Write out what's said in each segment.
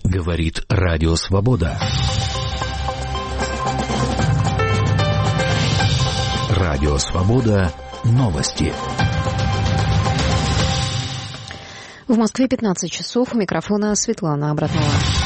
Говорит Радио Свобода. Радио Свобода. Новости. В Москве 15 часов. У микрофона Светлана Абратнова.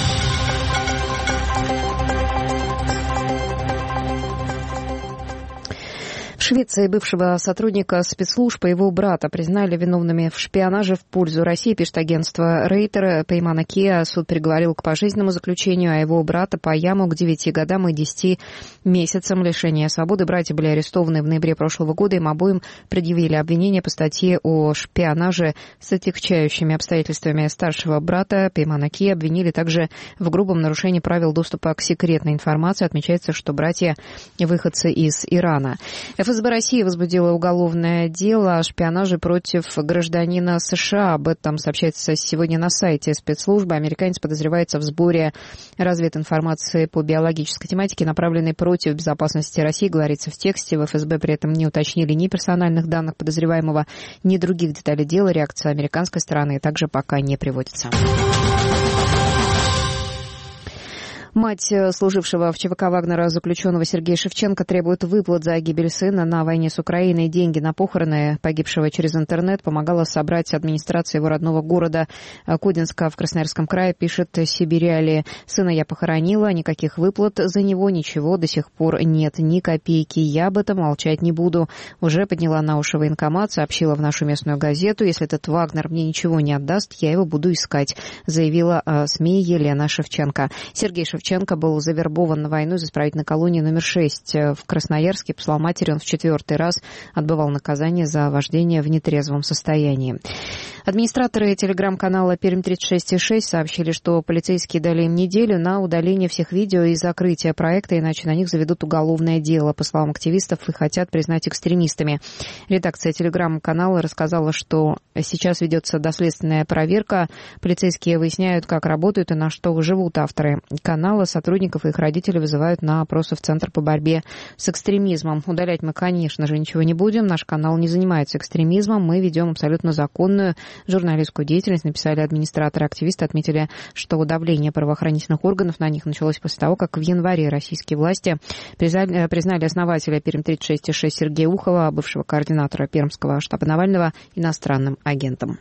В Швеции бывшего сотрудника спецслужб и его брата признали виновными в шпионаже в пользу России, пишет агентство Рейтер. Пеймана Кеа суд приговорил к пожизненному заключению, а его брата по яму к 9 годам и 10 месяцам лишения свободы. Братья были арестованы в ноябре прошлого года. Им обоим предъявили обвинение по статье о шпионаже с отягчающими обстоятельствами. Старшего брата Пеймана Кеа обвинили также в грубом нарушении правил доступа к секретной информации. Отмечается, что братья выходцы из Ирана. ФСБ России возбудила уголовное дело о шпионаже против гражданина США. Об этом сообщается сегодня на сайте спецслужбы. Американец подозревается в сборе развединформации по биологической тематике, направленной против безопасности России, говорится в тексте. В ФСБ при этом не уточнили ни персональных данных подозреваемого, ни других деталей дела. Реакция американской стороны также пока не приводится. Мать служившего в ЧВК Вагнера заключенного Сергея Шевченко требует выплат за гибель сына на войне с Украиной. Деньги на похороны погибшего через интернет помогала собрать администрация его родного города Кодинска в Красноярском крае, пишет Сибириали. Сына я похоронила, никаких выплат за него, ничего до сих пор нет, ни копейки. Я об этом молчать не буду. Уже подняла на уши военкомат, сообщила в нашу местную газету. Если этот Вагнер мне ничего не отдаст, я его буду искать, заявила СМИ Елена Шевченко. Сергей Шевченко был завербован на войну из исправительной колонии номер 6 в Красноярске. По словам матери, он в 4-й раз отбывал наказание за вождение в нетрезвом состоянии. Администраторы телеграм-канала «Пермь-36,6» сообщили, что полицейские дали им неделю на удаление всех видео и закрытие проекта, иначе на них заведут уголовное дело. По словам активистов, их хотят признать экстремистами. Редакция телеграм-канала рассказала, что сейчас ведется доследственная проверка. Полицейские выясняют, как работают и на что живут авторы канала. Сотрудников и их родителей вызывают на опросы в Центр по борьбе с экстремизмом. Удалять мы, конечно же, ничего не будем. Наш канал не занимается экстремизмом. Мы ведем абсолютно законную журналистскую деятельность, написали администраторы. Активисты отметили, что давление правоохранительных органов на них началось после того, как в январе российские власти признали основателя Пермь-36,6 Сергея Ухова, бывшего координатора Пермского штаба Навального, иностранным агентом.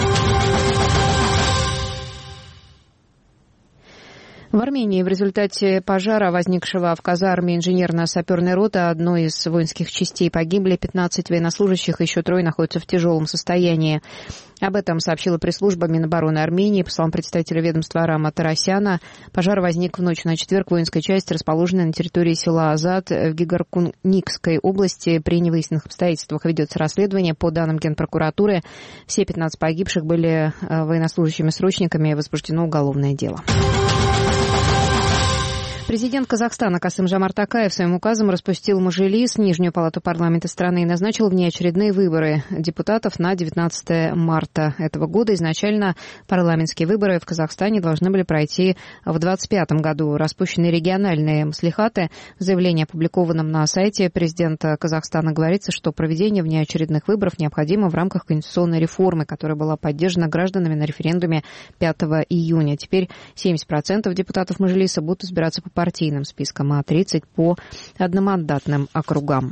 В Армении в результате пожара, возникшего в казарме инженерно-саперной роты одной из воинских частей, погибли 15 военнослужащих, еще 3 находятся в тяжелом состоянии. Об этом сообщила пресс-служба Минобороны Армении. По словам представителя ведомства Арама Тарасяна, пожар возник в ночь на четверг в воинской части, расположенной на территории села Азат в Гегаркуникской области. При невыясненных обстоятельствах ведется расследование. По данным Генпрокуратуры, все 15 погибших были военнослужащими-срочниками, возбуждено уголовное дело. Президент Казахстана Касым-Жомарт Токаев своим указом распустил Мажилис, нижнюю палату парламента страны, и назначил внеочередные выборы депутатов на 19 марта этого года. Изначально парламентские выборы в Казахстане должны были пройти в 2025 году. Распущены региональные маслихаты. В заявлении, опубликованном на сайте президента Казахстана, говорится, что проведение внеочередных выборов необходимо в рамках конституционной реформы, которая была поддержана гражданами на референдуме 5 июня. Теперь 70% депутатов Мажилиса будут избираться по партийным спискам, а 30 по одномандатным округам.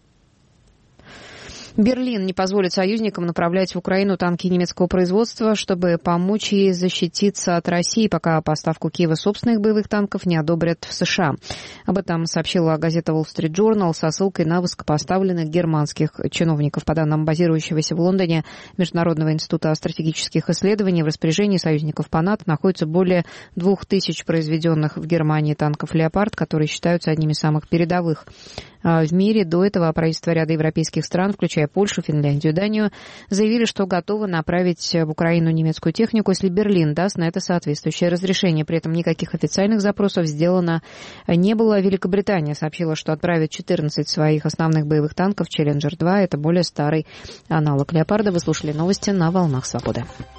Берлин не позволит союзникам направлять в Украину танки немецкого производства, чтобы помочь ей защититься от России, пока поставку Киева собственных боевых танков не одобрят в США. Об этом сообщила газета Wall Street Journal со ссылкой на высокопоставленных германских чиновников. По данным базирующегося в Лондоне Международного института стратегических исследований, в распоряжении союзников по НАТО находится более 2000 произведенных в Германии танков «Леопард», которые считаются одними из самых передовых в мире. До этого правительства ряда европейских стран, включая Польшу, Финляндию, Данию, заявили, что готовы направить в Украину немецкую технику, если Берлин даст на это соответствующее разрешение. При этом никаких официальных запросов сделано не было. Великобритания сообщила, что отправит 14 своих основных боевых танков «Челленджер-2». Это более старый аналог «Леопарда». Вы слушали новости на «Волнах Свободы».